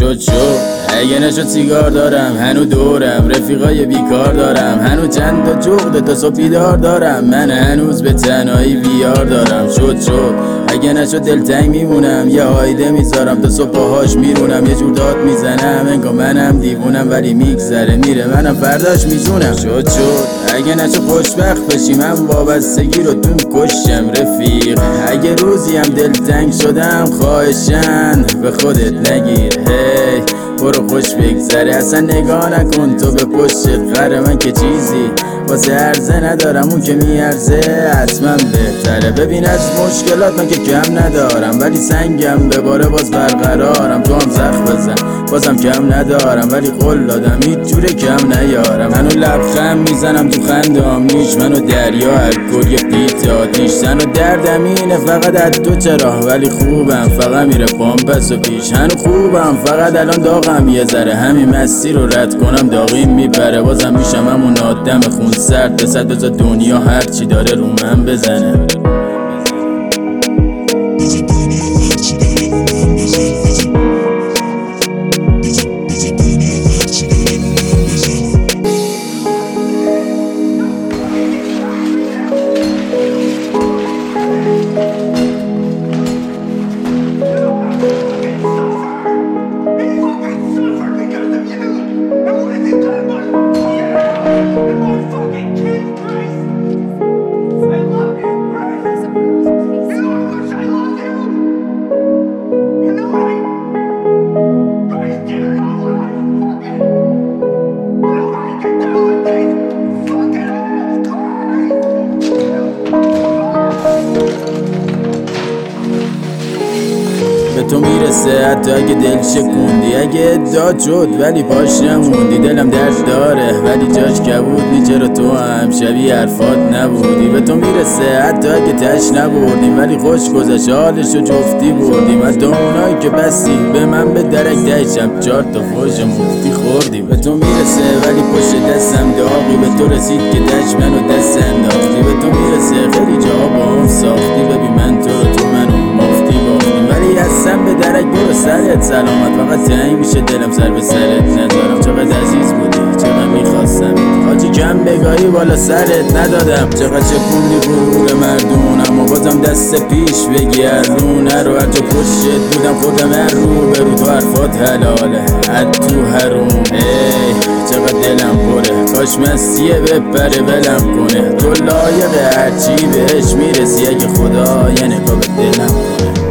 شد اگه نشد سیگار دارم، هنو دورم رفیقای بیکار دارم، هنو چند تا جغد تا صبح بیدار دارم، من هنوز به تنهایی بیار دارم. شد اگه نشد دلتنگ میمونم، یه هایده میذارم تا صبح پاهاش میرونم، یه جور داد میزنم انگار منم دیوونم، ولی میگذره میره منم فرداش میزونم. شد اگه نشد خوشبخت بشی، من وابستگی رو تو کشم رفیق. اگه روزی هم دلتنگ شدم خواهشن به خودت نگیر، هی برو خوش بگذره، اصلا نگاه نکن تو به پشت قره من که چیزی واسه عرضه ندارم، اون که میارزه حتما بهتره. ببین از مشکلات من که کم ندارم، ولی سنگم به باره باز برقرارم. تو هم زخم بزن بازم کم ندارم، ولی قول دادم هیچ جوره کم نیارم. منو لبخند میزنم تو خندام نیش، منو دریا الکل یه قیط آتیش، تن و دردم اینه فقط از تو چرا، ولی خوبم فقط میره پام پس و پیش. هنو خوبم فقط الان داغم یه ذره، همین مسیر رو رد کنم داغیم میپره، بازم میشم همون آدم خون سرد به صد بزا دنیا هرچی داره رو من بزنه. به تو میرسه حتی اگه دل شکوندی، اگه ادعا شد ولی پاش نموندی، دلم درد داره ولی جاش کبود نی، چرا تو هم شبیه حرفات نبودی. به تو میرسه حتی اگه تش نبردیم، ولی خوش گذشت حالشو جفتی بردیم، حتی اونایی که بستی به من به درک دهشم 4 تا فوش مفتی خوردیم. به تو میرسه ولی پشت دستم داغی، به تو رسید که دش منو دست انداختی. به تو میرسه خیلی جا با هم ساختی، ببین من تو رو تو منو مفتی باختیم، ولی هستم به درک برو سرت سلامت، فقط تنگ میشه دلم سر به سرت نذارم. چقدر عزیز بودی چقدر میخواستم حاجی، کم بگاهی بالا سرت ندادم، چقدر چپوندی غرور مردونم و بازم دست پیش بگی هرونه رو، هر جا پشت بودم خودم هر رو برو، تو حرفات حلاله حد تو حروم. ای چقدر دلم پره، کاش مسیه بپره ولم کنه، تو لایق هرچی بهش میرسی، اگه خدا یه نگاه به دلم کنه.